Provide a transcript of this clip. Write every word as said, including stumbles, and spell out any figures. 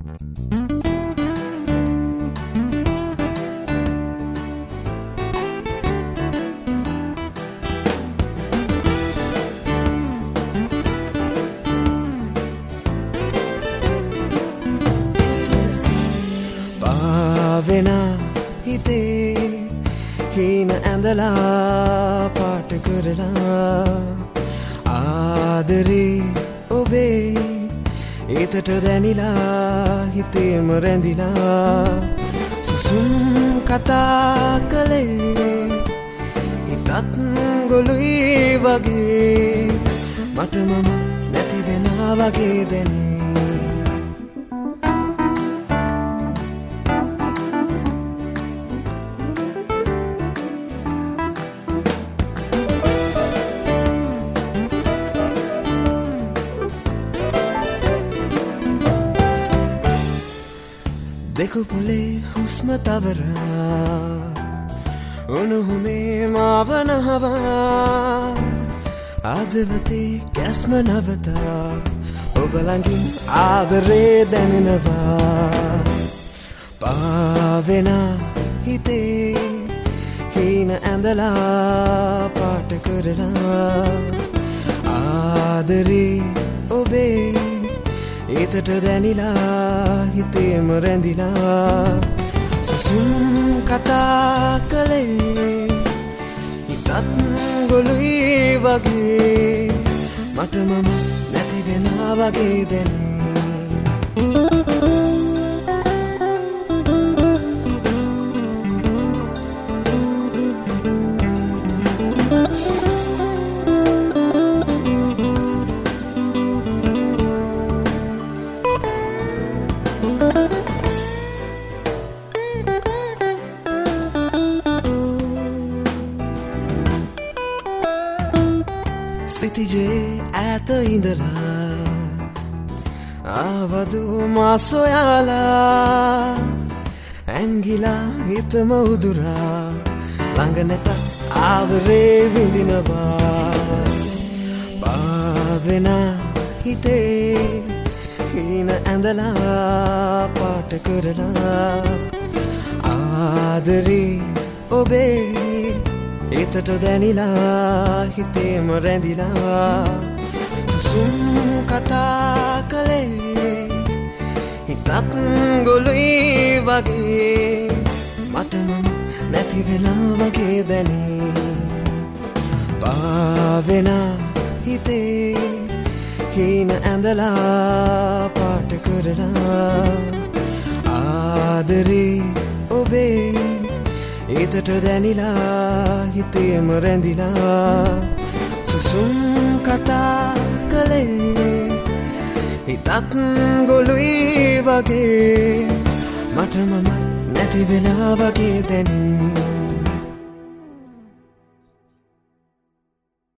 පාවෙනා හිතේ හීන ඇඳලා පාට කරලා ආදරේ ඔබේ ඒතට දැනිලා හිතේම රැඳිලා සුසුම් කතා කළේ හිතත් ගොළුයි වගේ මට මම නැති වෙලා වගේ දැනේ දෙකුපුලේ හුස්ම තවරා උණුහුමේ මාවනහවා ආදවතේ කැස්ම නවතා ඔබ ළඟින් ආදරේ දැනෙනවා පාවෙනා හිතේ හීන ඇඳලා පාට කරලා ආදරේ ඔබේ ඒතට දැනිලා හිතේම රැඳිලා සුසුම් කතා කළේ හිතත් ගොළුයි වගේ මට මම නැති වෙලා වගේ දැනේ සිතිජේ ඈත ඉඳලා ආවදු මා සොයාලා ඇංගිලා හිතම උදුරා ළඟ නැතත් ආදරේ විඳිනවා පාවෙනා හිතේ හීන ඇඳලා පාට කරලා ආදරේ ඔබේ ඒතට දැනිලා හිතේම රැඳිලා සුසුම් කතා කළේ හිතත් ගොළුයි වගේ මට මම නැති වෙලා වගේ දැනේ පාවෙනා හිතේ හීන ඇඳලා පාට කරලා ආදරේ ඔබේ ඒතට දැනිලා හිතේම රැඳිලා සුසුම් කතා කළේ හිතත් ගොළුයි වගේ මට මම නැති වෙලා වගේ දැනේ